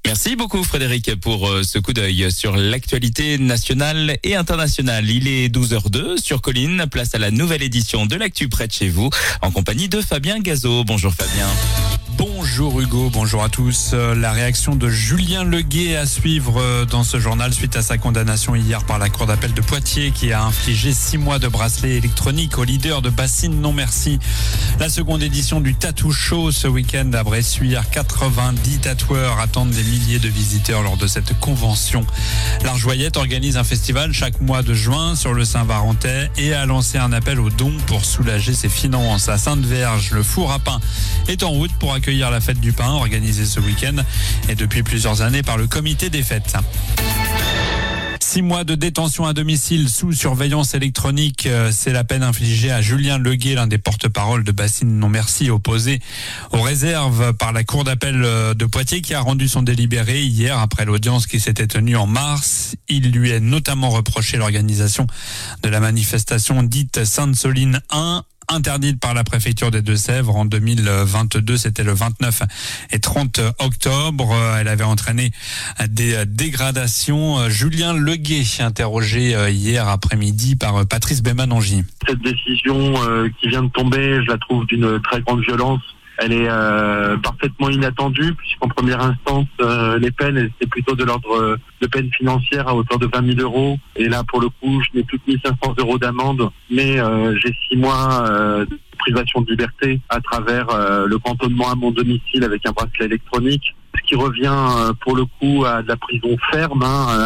Merci beaucoup Frédéric pour ce coup d'œil sur l'actualité nationale et internationale. Il est 12h02 sur Colline, place à la nouvelle édition de l'actu près de chez vous, en compagnie de Fabien Gazot. Bonjour Fabien. Bonjour Hugo, bonjour à tous. La réaction de Julien Leguet à suivre dans ce journal suite à sa condamnation hier par la Cour d'appel de Poitiers qui a infligé 6 mois de bracelet électronique au leader de Bassine Non Merci. La seconde édition du Tattoo Show ce week-end à Bressuire. 90 tatoueurs attendent des milliers de visiteurs lors de cette convention. L'Arjoyette organise un festival chaque mois de juin sur le Saint-Valentin et a lancé un appel aux dons pour soulager ses finances. À Sainte-Verge, le four à pain est en route pour accueillir la fête du pain organisée ce week-end et depuis plusieurs années par le comité des fêtes. 6 mois de détention à domicile sous surveillance électronique, c'est la peine infligée à Julien Leguet, l'un des porte-parole de Bassine Non Merci, opposé aux réserves par la Cour d'appel de Poitiers qui a rendu son délibéré hier après l'audience qui s'était tenue en mars. Il lui est notamment reproché l'organisation de la manifestation dite Sainte-Soline 1, interdite par la préfecture des Deux-Sèvres en 2022, c'était le 29 et 30 octobre. Elle avait entraîné des dégradations. Julien Leguet, interrogé hier après-midi par Patrice Bémanangi. Cette décision qui vient de tomber, je la trouve d'une très grande violence. Elle est parfaitement inattendue puisqu'en première instance, les peines étaient plutôt de l'ordre de peines financières à hauteur de 20 000 euros. Et là, pour le coup, je n'ai plus que 1 500 euros d'amende, mais j'ai 6 mois de privation de liberté à travers le cantonnement à mon domicile avec un bracelet électronique, ce qui revient pour le coup à de la prison ferme,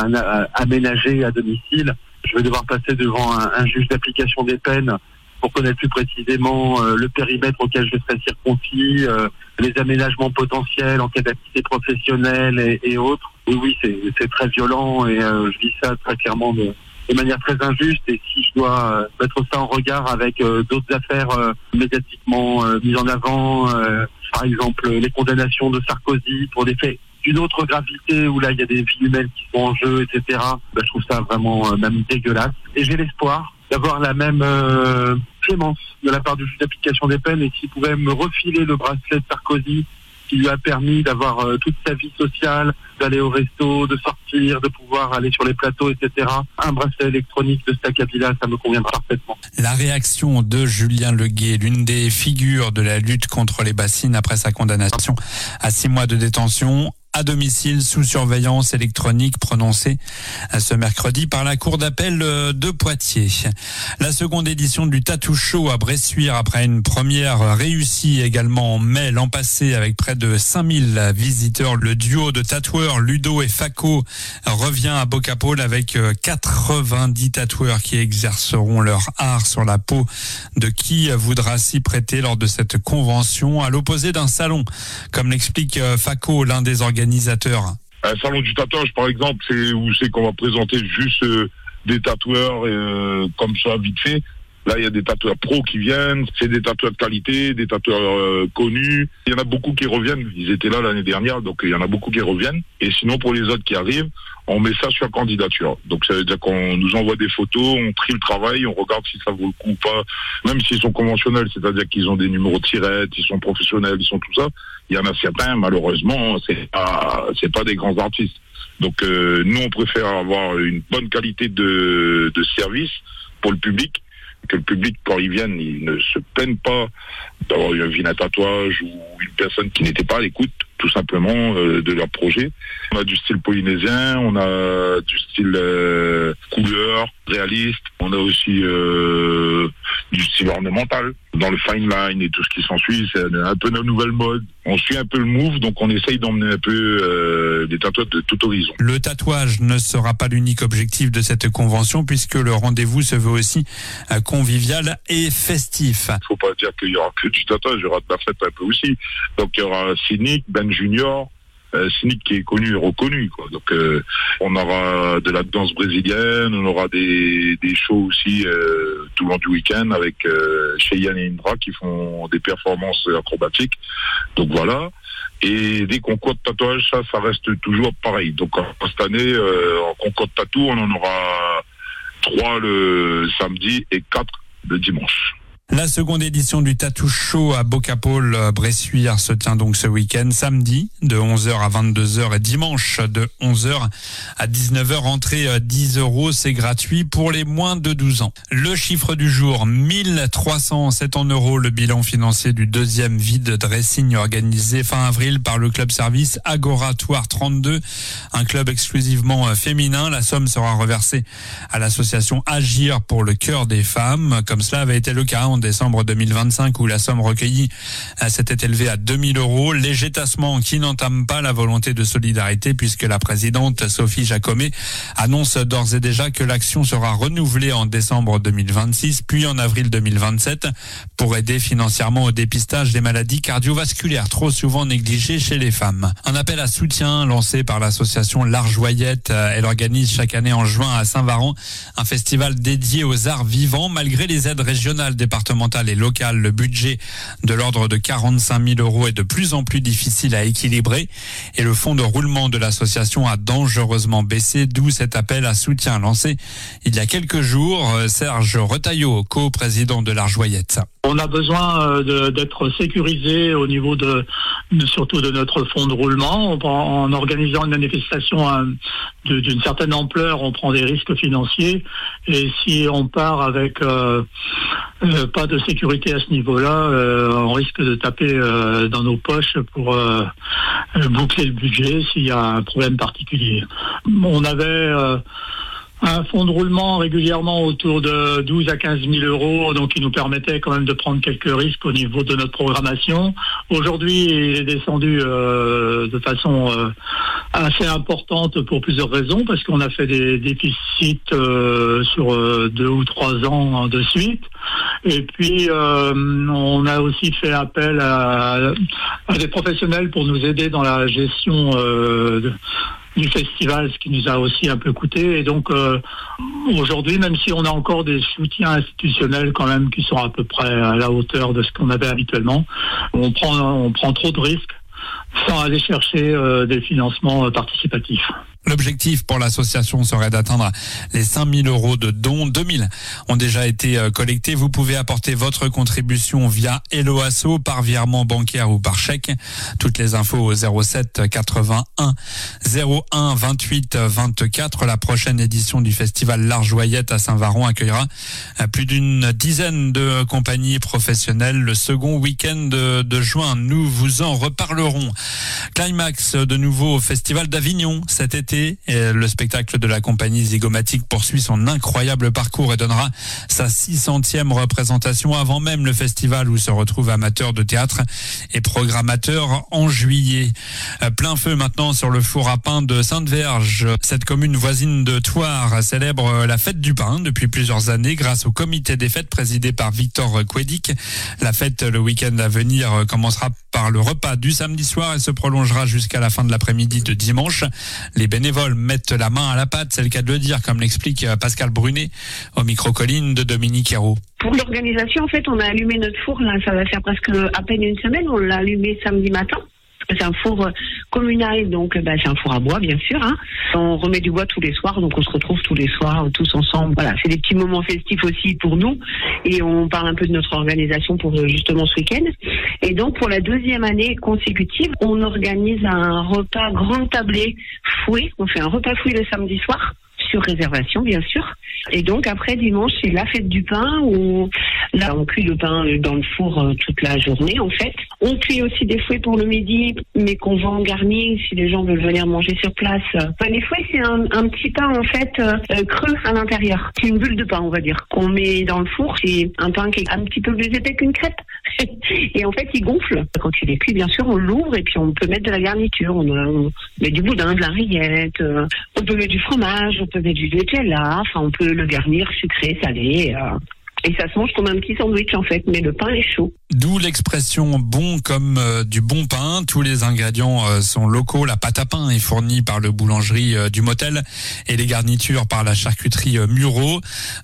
aménagée à domicile. Je vais devoir passer devant un juge d'application des peines pour connaître plus précisément le périmètre auquel je serai circoncis, les aménagements potentiels en cas d'activité professionnelle et autres. Oui, c'est très violent et je vis ça très clairement de manière très injuste. Et si je dois mettre ça en regard avec d'autres affaires médiatiquement mises en avant, par exemple les condamnations de Sarkozy pour des faits d'une autre gravité où là il y a des vies humaines qui sont en jeu, etc. Je trouve ça vraiment même dégueulasse. Et j'ai l'espoir d'avoir la même clémence de la part du juge d'application des peines et s'il pouvait me refiler le bracelet de Sarkozy qui lui a permis d'avoir toute sa vie sociale, d'aller au resto, de sortir, de pouvoir aller sur les plateaux, etc. Un bracelet électronique de cet acabit-là, ça me conviendra parfaitement. La réaction de Julien Leguet, l'une des figures de la lutte contre les bassines après sa condamnation à 6 mois de détention à domicile sous surveillance électronique prononcée ce mercredi par la Cour d'appel de Poitiers. La seconde édition du Tattoo Show à Bressuire, après une première réussie également en mai l'an passé avec près de 5000 visiteurs, le duo de tatoueurs Ludo et Faco revient à Bocapole avec 90 tatoueurs qui exerceront leur art sur la peau de qui voudra s'y prêter lors de cette convention, à l'opposé d'un salon, comme l'explique Faco, l'un des organisateurs. Un salon du tatouage, par exemple, c'est qu'on va présenter juste des tatoueurs comme ça, vite fait. Là, il y a des tatoueurs pros qui viennent, c'est des tatoueurs de qualité, des tatoueurs connus. Il y en a beaucoup qui reviennent. Ils étaient là l'année dernière, donc il y en a beaucoup qui reviennent. Et sinon, pour les autres qui arrivent, on met ça sur candidature. Donc ça veut dire qu'on nous envoie des photos, on trie le travail, on regarde si ça vaut le coup ou pas, même s'ils sont conventionnels, c'est-à-dire qu'ils ont des numéros de tirette, ils sont professionnels, ils sont tout ça. Il y en a certains, malheureusement, c'est pas des grands artistes. Donc nous, on préfère avoir une bonne qualité de service pour le public, que le public, quand ils viennent, ils ne se plaignent pas d'avoir vu un tatouage ou une personne qui n'était pas à l'écoute, tout simplement, de leur projet. On a du style polynésien, on a du style couleur, réaliste, on a aussi du style ornemental. Dans le fine line et tout ce qui s'ensuit, c'est un peu nos nouvelles modes. On suit un peu le move, donc on essaye d'emmener un peu des tatouages de tout horizon. Le tatouage ne sera pas l'unique objectif de cette convention, puisque le rendez-vous se veut aussi convivial et festif. Faut pas dire qu'il y aura que du tatouage, il y aura de la fête un peu aussi. Donc il y aura Cynic, Ben Junior, Cynic qui est connu et reconnu, quoi. Donc on aura de la danse brésilienne, on aura des shows aussi tout le long du week-end avec Cheyenne et Indra qui font des performances acrobatiques. Donc voilà. Et des concours de tatouage, ça reste toujours pareil. Donc cette année, en concours de tatou, on en aura 3 le samedi et 4 le dimanche. La seconde édition du Tattoo Show à Bocapole, Bressuire, se tient donc ce week-end, samedi de 11h à 22h et dimanche de 11h à 19h. Entrée 10 €, c'est gratuit pour les moins de 12 ans. Le chiffre du jour, 1307 €, le bilan financier du deuxième vide dressing organisé fin avril par le club service Agoratoire 32, un club exclusivement féminin. La somme sera reversée à l'association Agir pour le cœur des femmes, comme cela avait été le cas en décembre 2025 où la somme recueillie s'était élevée à 2000 €. Léger tassement qui n'entame pas la volonté de solidarité puisque la présidente Sophie Jacomet annonce d'ores et déjà que l'action sera renouvelée en décembre 2026 puis en avril 2027 pour aider financièrement au dépistage des maladies cardiovasculaires trop souvent négligées chez les femmes. Un appel à soutien lancé par l'association L'Arjoyette. Elle organise chaque année en juin à Saint-Varan un festival dédié aux arts vivants. Malgré les aides régionales, départementales et locales, le budget de l'ordre de 45 000 € est de plus en plus difficile à équilibrer et le fonds de roulement de l'association a dangereusement baissé, d'où cet appel à soutien lancé il y a quelques jours. Serge Retailleau, co-président de l'Arjoyette. On a besoin d'être sécurisé au niveau surtout de notre fonds de roulement. En organisant une manifestation d'une certaine ampleur, on prend des risques financiers. Et si on part avec pas de sécurité à ce niveau-là, on risque de taper dans nos poches pour boucler le budget s'il y a un problème particulier. On avait un fonds de roulement régulièrement autour de 12 à 15 000 €, donc qui nous permettait quand même de prendre quelques risques au niveau de notre programmation. Aujourd'hui, il est descendu de façon assez importante pour plusieurs raisons, parce qu'on a fait des déficits sur 2 ou 3 ans de suite. Et puis, on a aussi fait appel à des professionnels pour nous aider dans la gestion du festival, ce qui nous a aussi un peu coûté. Et donc aujourd'hui, même si on a encore des soutiens institutionnels quand même qui sont à peu près à la hauteur de ce qu'on avait habituellement, on prend trop de risques sans aller chercher des financements participatifs. L'objectif pour l'association serait d'atteindre les 5 000 € de dons. 2 000 ont déjà été collectés. Vous pouvez apporter votre contribution via Hello Asso, par virement bancaire ou par chèque. Toutes les infos au 07 81 01 28 24. La prochaine édition du festival L'Arjoyette à Saint-Varan accueillera plus d'une dizaine de compagnies professionnelles le second week-end de juin. Nous vous en reparlerons. Climax de nouveau au Festival d'Avignon cet été. Et le spectacle de la compagnie Zygomatic poursuit son incroyable parcours et donnera sa 600e représentation avant même le festival où se retrouvent amateurs de théâtre et programmateurs en juillet. Plein feu maintenant sur le four à pain de Sainte-Verge. Cette commune voisine de Thouars célèbre la fête du pain depuis plusieurs années grâce au comité des fêtes présidé par Victor Quédic. La fête le week-end à venir commencera par le repas du samedi soir et se prolongera jusqu'à la fin de l'après-midi de dimanche. Les bénévoles mettent la main à la pâte, c'est le cas de le dire, comme l'explique Pascal Brunet au micro Colline de Dominique Hérault. Pour l'organisation, en fait, on a allumé notre four, là, ça va faire presque à peine une semaine, on l'a allumé samedi matin. C'est un four communal, donc c'est un four à bois, bien sûr. Hein. On remet du bois tous les soirs, donc on se retrouve tous les soirs, tous ensemble. Voilà, c'est des petits moments festifs aussi pour nous. Et on parle un peu de notre organisation pour justement ce week-end. Et donc, pour la deuxième année consécutive, on organise un repas grand tablé fouet. On fait un repas fouet le samedi soir, sur réservation, bien sûr. Et donc, après, dimanche, c'est la fête du pain où là, on cuit le pain dans le four toute la journée, en fait. On cuit aussi des fouets pour le midi, mais qu'on vend en garni si les gens veulent venir manger sur place. Enfin, les fouets, c'est un petit pain, en fait, creux à l'intérieur. C'est une bulle de pain, on va dire, qu'on met dans le four. C'est un pain qui est un petit peu plus épais qu'une crêpe. Et en fait, il gonfle. Quand il est cuit, bien sûr, on l'ouvre et puis on peut mettre de la garniture. On met du boudin, de la rillette, on peut mettre du fromage, on peut mettre du Nutella, enfin, on peut le garnir sucré, salé. Et ça se mange comme un petit sandwich en fait, mais le pain est chaud. D'où l'expression bon comme du bon pain. Tous les ingrédients sont locaux. La pâte à pain est fournie par le boulangerie du Motel et les garnitures par la charcuterie Muro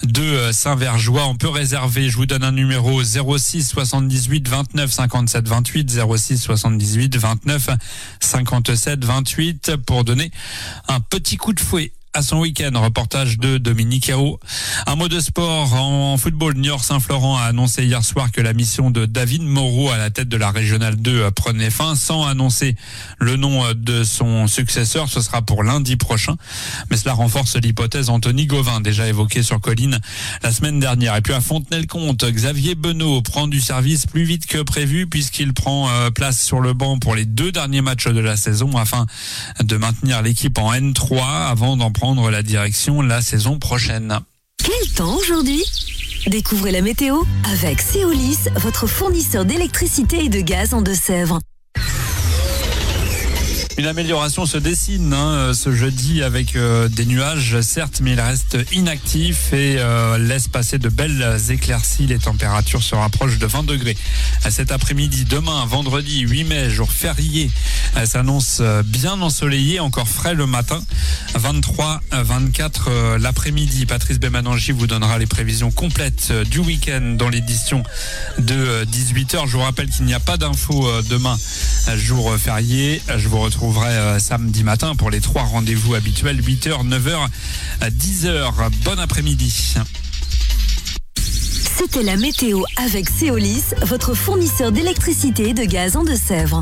de Saint-Vergeois. On peut réserver, je vous donne un numéro 06 78 29 57 28, 06 78 29 57 28 pour donner un petit coup de fouet à son week-end. Reportage de Dominique Hérault. Un mot de sport en football. Niort Saint-Florent a annoncé hier soir que la mission de David Moreau à la tête de la Régionale 2 prenait fin sans annoncer le nom de son successeur. Ce sera pour lundi prochain. Mais cela renforce l'hypothèse Anthony Gauvin, déjà évoquée sur Colline la semaine dernière. Et puis à Fontenay-le-Comte, Xavier Benot prend du service plus vite que prévu puisqu'il prend place sur le banc pour les 2 derniers matchs de la saison afin de maintenir l'équipe en N3 avant d'en prendre la direction la saison prochaine. Quel temps aujourd'hui ? Découvrez la météo avec Céolis, votre fournisseur d'électricité et de gaz en Deux-Sèvres. Une amélioration se dessine ce jeudi avec des nuages, certes, mais il reste inactif et laisse passer de belles éclaircies. Les températures se rapprochent de 20 degrés. Cet après-midi, demain, vendredi 8 mai, jour férié, s'annonce bien ensoleillé, encore frais le matin. 23, 24 l'après-midi. Patrice Bémanangi vous donnera les prévisions complètes du week-end dans l'édition de 18h. Je vous rappelle qu'il n'y a pas d'infos demain, jour férié. Je vous retrouverai samedi matin pour les 3 rendez-vous habituels, 8h, 9h, 10h. Bon après-midi. C'était la météo avec Céolis, votre fournisseur d'électricité et de gaz en Deux-Sèvres.